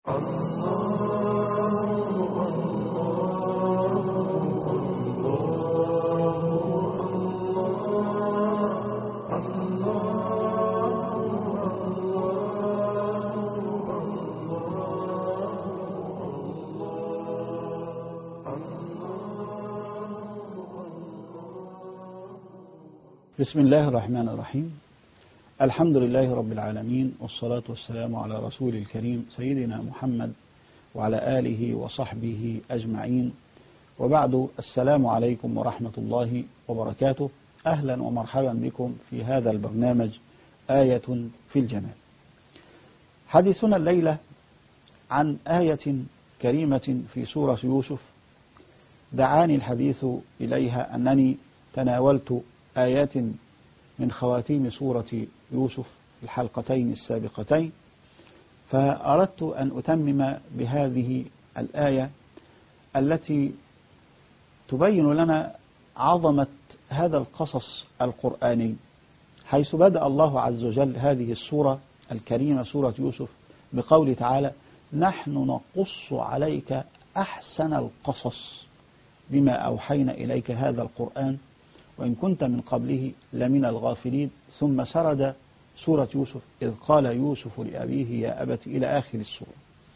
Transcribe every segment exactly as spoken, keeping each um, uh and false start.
بسم الله الرحمن الرحيم. الحمد لله رب العالمين، والصلاة والسلام على رسول الكريم سيدنا محمد وعلى آله وصحبه أجمعين، وبعد. السلام عليكم ورحمة الله وبركاته. أهلا ومرحبا بكم في هذا البرنامج آية في الجمال. حديثنا الليلة عن آية كريمة في سورة يوسف دعاني الحديث إليها أنني تناولت آيات من خواتيم سورة يوسف الحلقتين السابقتين، فأردت أن أتمم بهذه الآية التي تبين لنا عظمة هذا القصص القرآني، حيث بدأ الله عز وجل هذه السورة الكريمة سورة يوسف بقوله تعالى: نحن نقص عليك أحسن القصص بما أوحينا إليك هذا القرآن وإن كنت من قبله لمن الغافلين. ثم سرد سورة يوسف: إذ قال يوسف لأبيه يا أبت، إلى آخر السورة.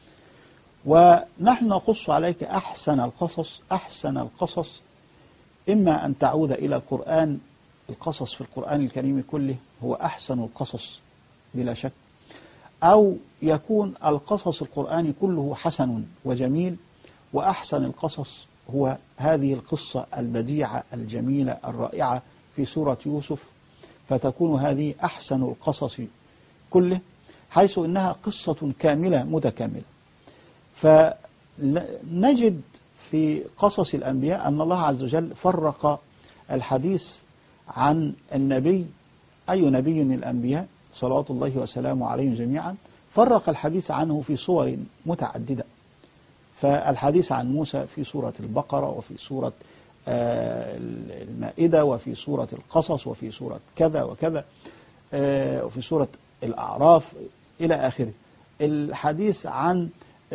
ونحن نقص عليك أحسن القصص. أحسن القصص إما أن تعود إلى القرآن، القصص في القرآن الكريم كله هو أحسن القصص بلا شك، أو يكون القصص القرآني كله حسن وجميل، وأحسن القصص هو هذه القصة البديعة الجميلة الرائعة في سورة يوسف، فتكون هذه أحسن القصص كله، حيث إنها قصة كاملة متكاملة. فنجد في قصص الأنبياء أن الله عز وجل فرق الحديث عن النبي، أي نبي من الأنبياء صلوات الله وسلامه عليهم جميعا، فرق الحديث عنه في صور متعددة. فالحديث عن موسى في سورة البقرة، وفي سورة المائدة، وفي سورة القصص، وفي سورة كذا وكذا، وفي سورة الأعراف إلى آخره. الحديث عن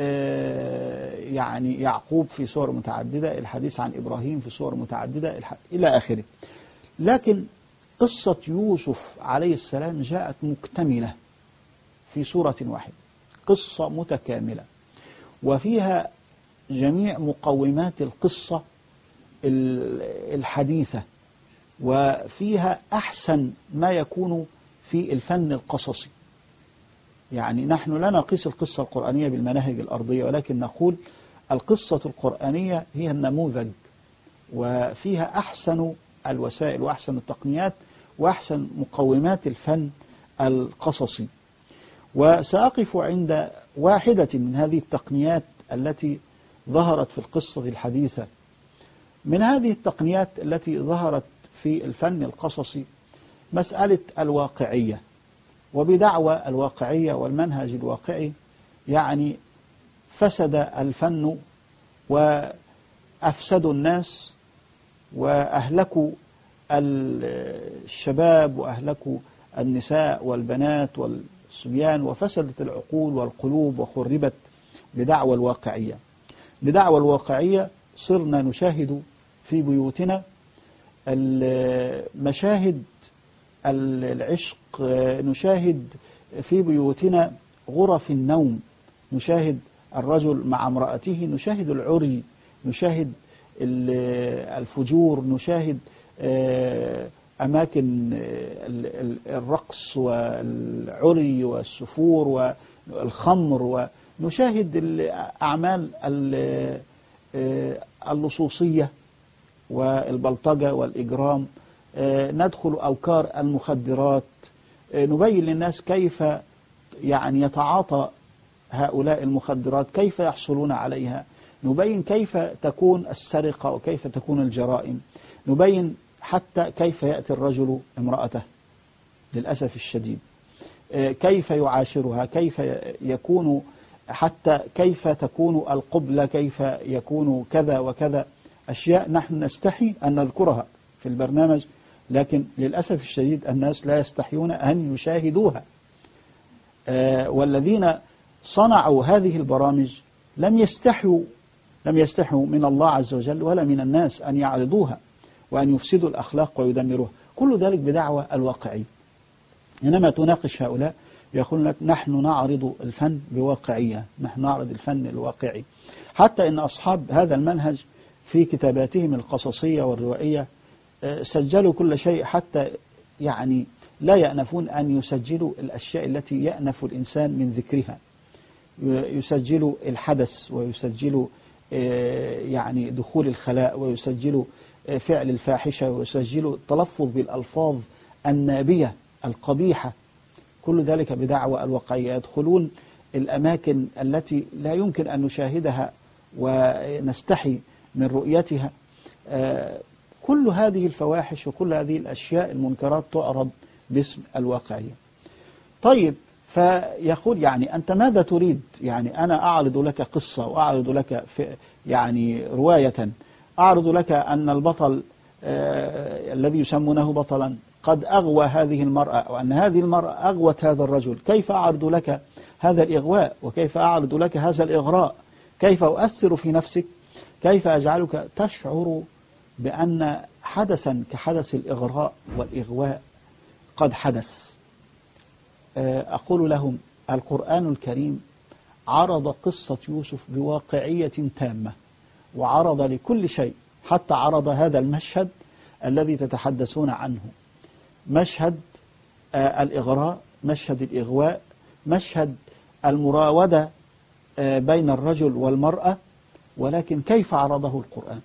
يعني يعقوب في سور متعددة، الحديث عن إبراهيم في سور متعددة إلى آخره. لكن قصة يوسف عليه السلام جاءت مكتملة في سورة واحدة، قصة متكاملة، وفيها جميع مقومات القصة الحديثة، وفيها أحسن ما يكون في الفن القصصي. يعني نحن لا نقيس القصة القرآنية بالمناهج الأرضية، ولكن نقول القصة القرآنية هي النموذج، وفيها أحسن الوسائل وأحسن التقنيات وأحسن مقومات الفن القصصي. وسأقف عند واحدة من هذه التقنيات التي ظهرت في القصة الحديثة. من هذه التقنيات التي ظهرت في الفن القصصي مسألة الواقعية، وبدعوى الواقعية والمنهج الواقعي يعني فسد الفن وأفسدوا الناس وأهلكوا الشباب وأهلكوا النساء والبنات والصبيان، وفسدت العقول والقلوب وخربت بدعوى الواقعية. بدعوى الواقعية صرنا نشاهد في بيوتنا مشاهد العشق، نشاهد في بيوتنا غرف النوم، نشاهد الرجل مع امرأته، نشاهد العري، نشاهد الفجور، نشاهد أماكن الرقص والعري والسفور والخمر، ونشاهد الأعمال اللصوصية والبلطجة والإجرام، ندخل أوكار المخدرات، نبين للناس كيف يعني يتعاطى هؤلاء المخدرات، كيف يحصلون عليها، نبين كيف تكون السرقة وكيف تكون الجرائم، نبين حتى كيف يأتي الرجل امرأته للأسف الشديد، كيف يعاشرها، كيف يكون، حتى كيف تكون القبلة، كيف يكون كذا وكذا، أشياء نحن نستحي أن نذكرها في البرنامج، لكن للأسف الشديد الناس لا يستحيون أن يشاهدوها. والذين صنعوا هذه البرامج لم يستحوا لم يستحوا من الله عز وجل ولا من الناس أن يعرضوها وأن يفسدوا الأخلاق ويدمروها، كل ذلك بدعوى الواقعية. إنما تناقش هؤلاء يقول لك نحن نعرض الفن بواقعية، نحن نعرض الفن الواقعي، حتى إن أصحاب هذا المنهج في كتاباتهم القصصية والروائية سجلوا كل شيء، حتى يعني لا يأنفون أن يسجلوا الأشياء التي يأنف الإنسان من ذكرها، يسجلوا الحدث ويسجلوا يعني دخول الخلاء ويسجلوا فعل الفاحشة ويسجلوا التلفظ بالألفاظ النابية القبيحة، كل ذلك بدعوى الواقعية. يدخلون الأماكن التي لا يمكن أن نشاهدها ونستحي من رؤيتها، كل هذه الفواحش وكل هذه الأشياء المنكرات تعرض باسم الواقعية. طيب، فيقول يعني أنت ماذا تريد؟ يعني أنا أعرض لك قصة وأعرض لك في يعني رواية، أعرض لك أن البطل آه الذي يسمونه بطلا قد أغوى هذه المرأة، أو أن هذه المرأة أغوت هذا الرجل، كيف أعرض لك هذا الإغواء؟ وكيف أعرض لك هذا الإغراء؟ كيف أؤثر في نفسك؟ كيف أجعلك تشعر بأن حدثا كحدث الإغراء والإغواء قد حدث؟ أقول لهم القرآن الكريم عرض قصة يوسف بواقعية تامة، وعرض لكل شيء، حتى عرض هذا المشهد الذي تتحدثون عنه، مشهد الإغراء، مشهد الإغواء، مشهد المراودة بين الرجل والمرأة، ولكن كيف عرضه القرآن؟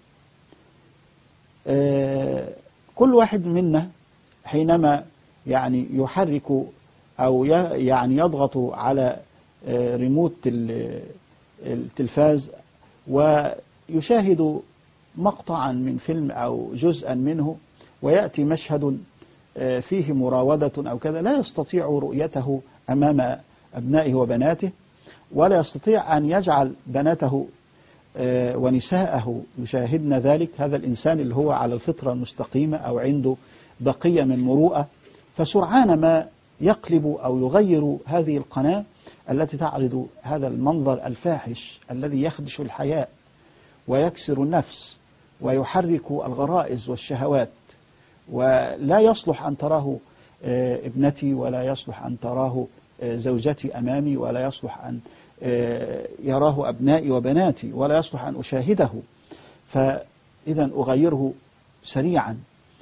كل واحد منا حينما يعني يحرك أو يعني يضغط على ريموت التلفاز ويشاهد مقطعا من فيلم أو جزءا منه، ويأتي مشهد فيه مراودة أو كذا، لا يستطيع رؤيته أمام أبنائه وبناته، ولا يستطيع أن يجعل بناته ونساءه يشاهدن ذلك، هذا الإنسان اللي هو على الفطرة المستقيمة أو عنده بقية من مروءة، فسرعان ما يقلب أو يغير هذه القناة التي تعرض هذا المنظر الفاحش الذي يخدش الحياء ويكسر النفس ويحرك الغرائز والشهوات، ولا يصلح أن تراه ابنتي، ولا يصلح أن تراه زوجتي أمامي، ولا يصلح أن يراه أبنائي وبناتي، ولا يصلح أن أشاهده، فإذا أغيره سريعا.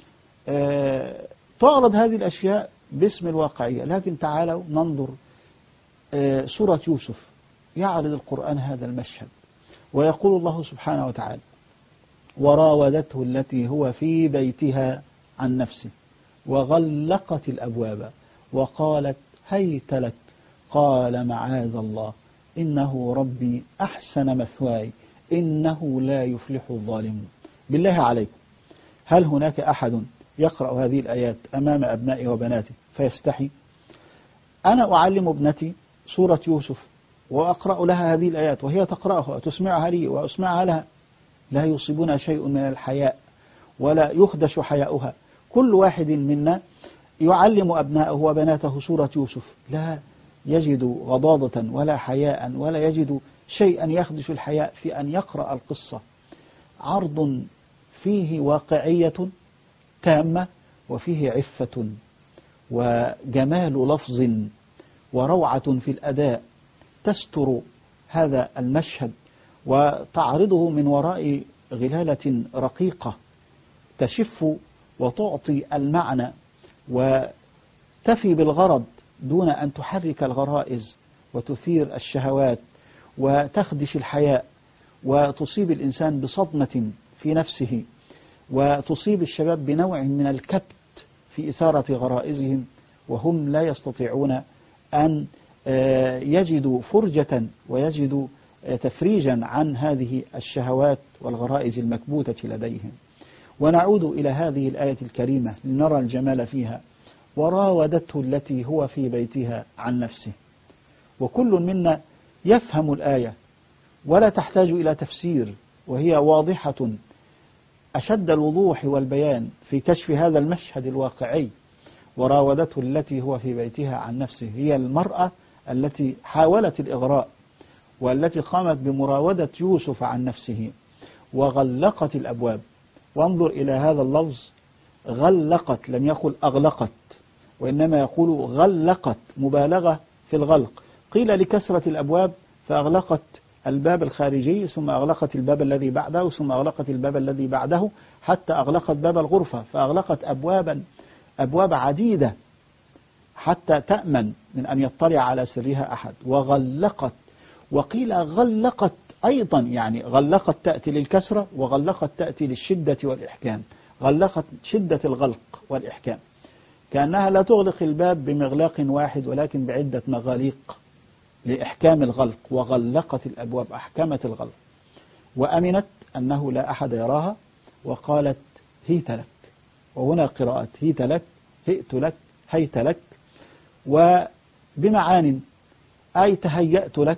تعرض هذه الأشياء باسم الواقعية. لكن تعالوا ننظر سورة يوسف، يعرض القرآن هذا المشهد، ويقول الله سبحانه وتعالى: وراودته التي هو في بيتها عن نفسه وغلقت الأبواب وقالت هيت لك قال معاذ الله إنه ربي أحسن مثواي إنه لا يفلح الظالمون. بالله عليكم، هل هناك أحد يقرأ هذه الآيات أمام أبنائي وبناتي فيستحي؟ أنا أعلم ابنتي سورة يوسف وأقرأ لها هذه الآيات وهي تقرأها وتسمعها لي وأسمعها لها، لا يصيبنا شيء من الحياء ولا يخدش حياؤها. كل واحد منا يعلم أبنائه وبناته سورة يوسف لا يجد غضاضة ولا حياء ولا يجد شيئا يخدش الحياء في أن يقرأ القصة. عرض فيه واقعية تامة وفيه عفة وجمال لفظ وروعة في الأداء تستر هذا المشهد وتعرضه من وراء غلالة رقيقة تشف وتعطي المعنى وتفي بالغرض دون أن تحرك الغرائز وتثير الشهوات وتخدش الحياء وتصيب الإنسان بصدمة في نفسه وتصيب الشباب بنوع من الكبت في إثارة غرائزهم وهم لا يستطيعون أن يجدوا فرجة ويجدوا تفريجا عن هذه الشهوات والغرائز المكبوتة لديهم. ونعود إلى هذه الآية الكريمة لنرى الجمال فيها: وراودته التي هو في بيتها عن نفسه. وكل منا يفهم الآية ولا تحتاج إلى تفسير، وهي واضحة أشد الوضوح والبيان في كشف هذا المشهد الواقعي. وراودته التي هو في بيتها عن نفسه هي المرأة التي حاولت الإغراء والتي قامت بمراودة يوسف عن نفسه وغلقت الأبواب. وانظر إلى هذا اللفظ، غلقت، لم يقل أغلقت، وإنما يقول غلقت، مبالغة في الغلق. قيل لكثرة الأبواب فأغلقت الباب الخارجي، ثم أغلقت الباب الذي بعده، ثم أغلقت الباب الذي بعده، حتى أغلقت باب الغرفة، فأغلقت أبوابا أبواب عديدة حتى تأمن من أن يطلع على سرها أحد. وغلقت، وقيل غلقت أيضا، يعني غلقت تأتي للكسرة وغلقت تأتي للشدة والإحكام، غلقت شدة الغلق والإحكام، كأنها لا تغلق الباب بمغلاق واحد ولكن بعدة مغاليق لإحكام الغلق. وغلقت الأبواب، أحكمت الغلق، وأمنت أنه لا أحد يراها، وقالت هيت لك. وهنا قراءة هيت لك، هئت لك، هيت لك، وبمعان، أي تهيأت لك،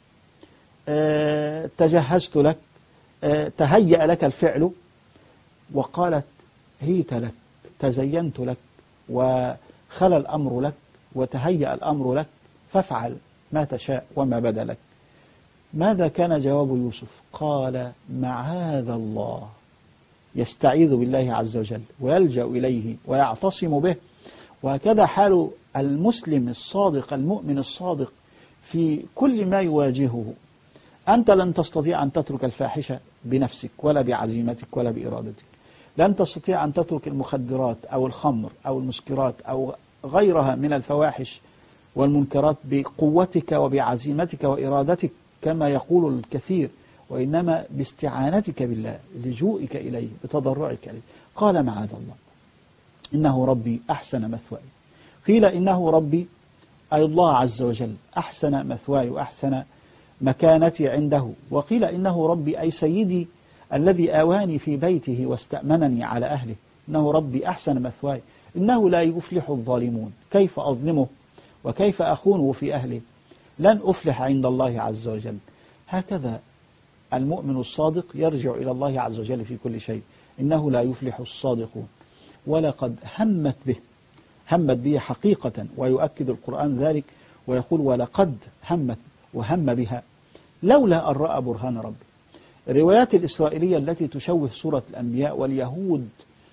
أه تجهزت لك، أه تهيأ لك الفعل. وقالت هيت لك، تزينت لك، وخلى الأمر لك، وتهيأ الأمر لك، فافعل ما تشاء وما بدا لك. ماذا كان جواب يوسف؟ قال معاذ الله، يستعيذ بالله عز وجل ويلجأ إليه ويعتصم به. وهكذا حال المسلم الصادق المؤمن الصادق في كل ما يواجهه. أنت لن تستطيع أن تترك الفاحشة بنفسك ولا بعزيمتك ولا بإرادتك، لن تستطيع أن تترك المخدرات أو الخمر أو المسكرات أو غيرها من الفواحش والمنكرات بقوتك وبعزيمتك وإرادتك كما يقول الكثير، وإنما باستعانتك بالله، لجوئك إليه، بتضرعك إليه. قال معاذ الله، إنه ربي أحسن مثواي. قيل إنه ربي أي الله عز وجل أحسن مثواي وأحسن مكانتي عنده. وقيل إنه ربي أي سيدي الذي آواني في بيته واستأمنني على أهله. إنه ربي أحسن مثواي، إنه لا يفلح الظالمون. كيف أظلمه وكيف أخونه في أهله؟ لن أفلح عند الله عز وجل. هكذا المؤمن الصادق يرجع إلى الله عز وجل في كل شيء. إنه لا يفلح الصادقون. ولقد همت به، همت به حقيقة، ويؤكد القرآن ذلك ويقول ولقد همت وهم بها لولا أن رأى برهان ربي. الروايات الإسرائيلية التي تشوه سورة الأنبياء واليهود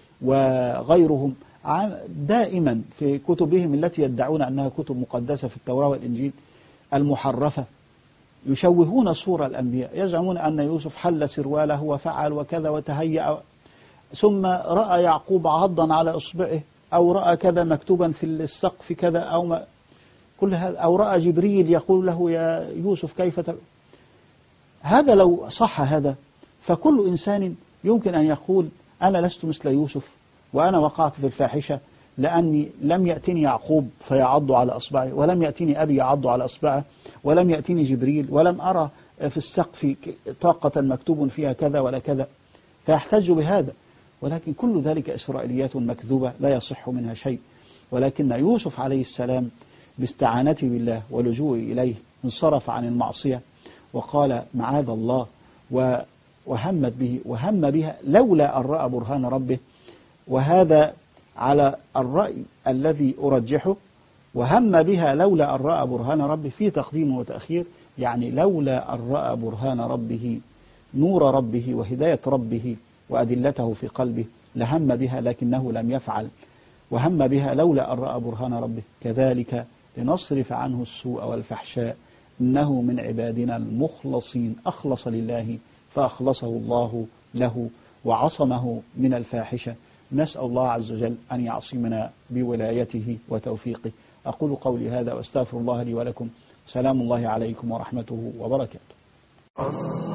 وغيرهم دائما في كتبهم التي يدعون أنها كتب مقدسة في التوراة والإنجيل المحرفة يشوهون صورة الأنبياء، يزعمون أن يوسف حل سرواله وفعل وكذا وتهيأ، ثم رأى يعقوب عضا على إصبعه، أو رأى كذا مكتوبا في السقف كذا، أو ما كل هذا، أو رأى جبريل يقول له يا يوسف كيف تب... هذا لو صح هذا فكل إنسان يمكن أن يقول أنا لست مثل يوسف وأنا وقعت في الفاحشة لأني لم يأتني يعقوب فيعض على أصبعه، ولم يأتني أبي يعض على أصبعه، ولم يأتني جبريل، ولم أرى في السقف طاقة مكتوب فيها كذا ولا كذا، فيحتج بهذا. ولكن كل ذلك إسرائيليات مكذوبة لا يصح منها شيء. ولكن يوسف عليه السلام باستعانته بالله ولجوء إليه انصرف عن المعصية وقال معاذ الله، وهمت به وهم بها لولا أن رأى برهان ربه. وهذا على الرأي الذي أرجحه، وهم بها لولا أن رأى برهان ربه في تقديم وتأخير، يعني لولا أن رأى برهان ربه، نور ربه وهداية ربه وأدلته في قلبه لهم بها لكنه لم يفعل. وهم بها لولا أن رأى برهان ربه. كذلك لنصرف عنه السوء والفحشاء إنه من عبادنا المخلصين. أخلص لله فأخلصه الله له وعصمه من الفاحشة. نسأل الله عز وجل أن يعصمنا بولايته وتوفيقه. أقول قولي هذا وأستغفر الله لي ولكم. سلام الله عليكم ورحمته وبركاته.